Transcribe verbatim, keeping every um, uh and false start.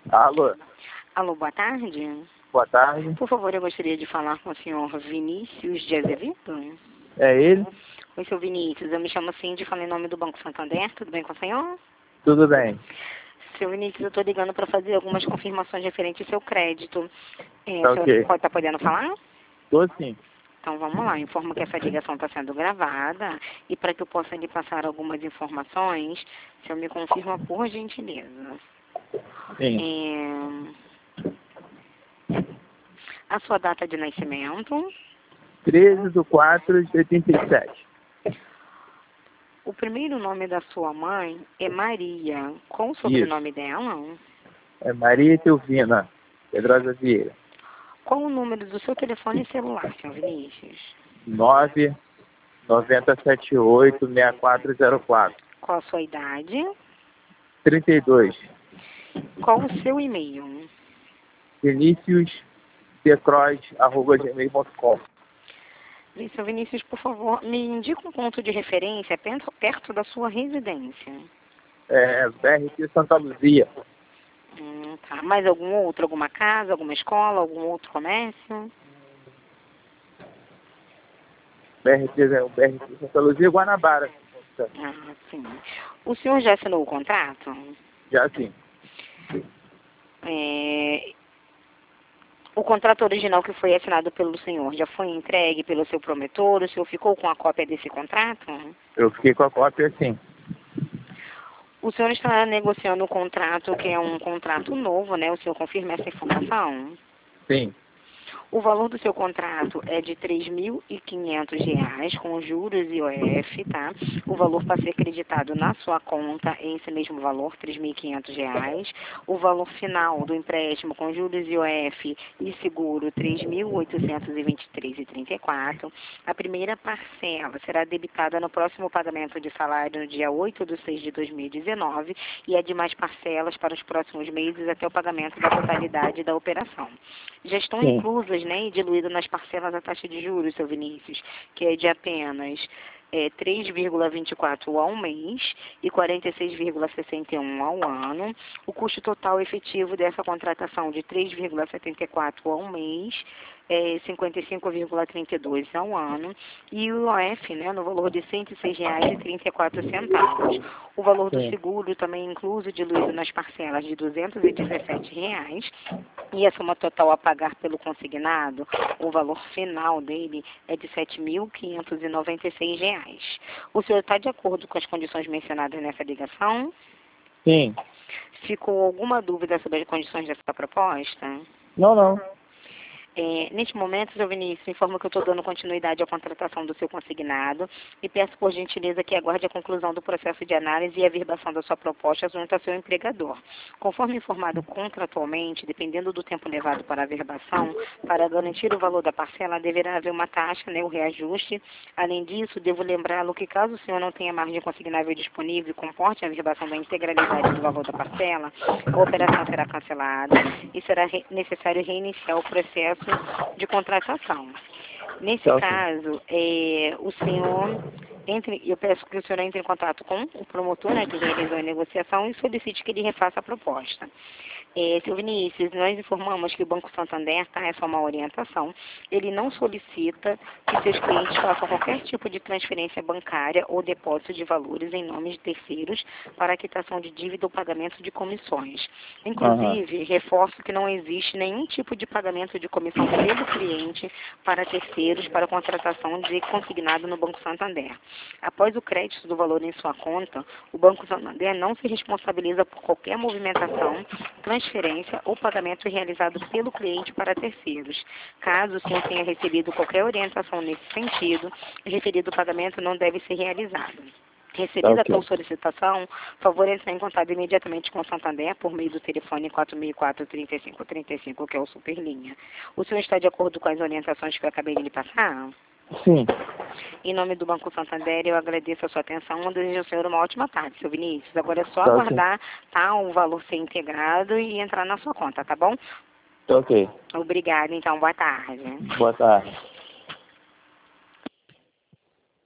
Alô, Alô, boa tarde. boa tarde. Por favor, eu gostaria de falar com o senhor Vinícius de Azevedo. É ele? Oi, seu Vinícius. Eu me chamo Cindy, falo em nome do Banco Santander. Tudo bem com o senhor? Tudo bem. Seu Vinícius, eu estou ligando para fazer algumas confirmações referentes ao seu crédito. É, Tá o senhor ok. pode estar podendo falar? Tô sim. Então vamos lá, informo que essa ligação está sendo gravada e para que eu possa lhe passar algumas informações, o senhor me confirma por gentileza. Sim. É, a sua data de nascimento, treze de quatro de oitenta e sete. o primeiro nome da sua mãe é Maria. Qual o Isso. sobrenome dela? É Maria Teovina Pedrosa Vieira. Qual o número do seu telefone celular, senhor Vinícius? nove nove zero sete oito seis quatro zero quatro. Qual a sua idade? trinta e dois. Qual o seu e-mail? Vinícius Decroz, arroba gmail ponto com. E, seu Vinícius, por favor, me indica um ponto de referência perto, perto da sua residência. É B R T Santa Luzia. Hum, tá. Mais algum outro? Alguma casa, alguma escola, algum outro comércio? B R T, é, B R T Santa Luzia, Guanabara. Ah, sim. O senhor já assinou o contrato? Já sim. É, o contrato original que foi assinado pelo senhor já foi entregue pelo seu promotor? O senhor ficou com a cópia desse contrato? Eu fiquei com a cópia sim. O senhor está negociando um contrato que é um contrato novo, né? O senhor confirma essa informação? Sim. O valor do seu contrato é de três mil e quinhentos reais, com juros e I O F, tá? O valor para ser acreditado na sua conta é esse mesmo valor, três mil e quinhentos reais. O valor final do empréstimo com juros e I O F e seguro, três mil oitocentos e vinte e três reais e trinta e quatro centavos. A primeira parcela será debitada no próximo pagamento de salário no dia oito de seis de dois mil e dezenove e a demais parcelas para os próximos meses até o pagamento da totalidade da operação. Já estão Sim. inclusas, né, e diluídas nas parcelas a taxa de juros, seu Vinícius, que é de apenas é, três vírgula vinte e quatro ao mês e quarenta e seis vírgula sessenta e um ao ano. O custo total efetivo dessa contratação de três vírgula setenta e quatro ao mês é cinquenta e cinco vírgula trinta e dois ao ano, e o I O F, né, no valor de cento e seis reais e trinta e quatro centavos. O valor do Sim. seguro também incluso diluído nas parcelas de duzentos e dezessete reais, e a soma total a pagar pelo consignado, o valor final dele é de sete mil quinhentos e noventa e seis reais. O senhor está de acordo com as condições mencionadas nessa ligação? Sim. Ficou alguma dúvida sobre as condições dessa proposta? Não, não. É, neste momento, seu Vinícius, informo que eu estou dando continuidade à contratação do seu consignado e peço por gentileza que aguarde a conclusão do processo de análise e averbação da sua proposta junto ao seu empregador. Conforme informado contratualmente, dependendo do tempo levado para a averbação, para garantir o valor da parcela, deverá haver uma taxa, né, o reajuste. Além disso, devo lembrá-lo que caso o senhor não tenha margem consignável disponível e comporte a averbação da integralidade do valor da parcela, a operação será cancelada e será re necessário reiniciar o processo de contratação. Nesse Tá ok. caso, é, o senhor entre, eu peço que o senhor entre em contato com o promotor, né, que realizou a negociação, e solicite que ele refaça a proposta. É, seu Vinícius, nós informamos que o Banco Santander, tá, é só uma orientação, ele não solicita que seus clientes façam qualquer tipo de transferência bancária ou depósito de valores em nome de terceiros para quitação de dívida ou pagamento de comissões. Inclusive, uhum. reforço que não existe nenhum tipo de pagamento de comissão pelo cliente para terceiros para contratação de consignado no Banco Santander. Após o crédito do valor em sua conta, o Banco Santander não se responsabiliza por qualquer movimentação, transferência ou pagamento realizado pelo cliente para terceiros. Caso o senhor tenha recebido qualquer orientação nesse sentido, o referido pagamento não deve ser realizado. Recebida a tal solicitação, favor entrar em contato imediatamente com o Santander por meio do telefone quatro mil e quatro, trinta e cinco trinta e cinco, que é o Superlinha. O senhor está de acordo com as orientações que eu acabei de lhe passar? Sim. Em nome do Banco Santander, eu agradeço a sua atenção e desejo ao senhor uma ótima tarde, seu Vinícius. Agora é só Tá aguardar, tá, o valor ser integrado e entrar na sua conta, tá bom? Tá ok. Obrigada, então. Boa tarde. Boa tarde.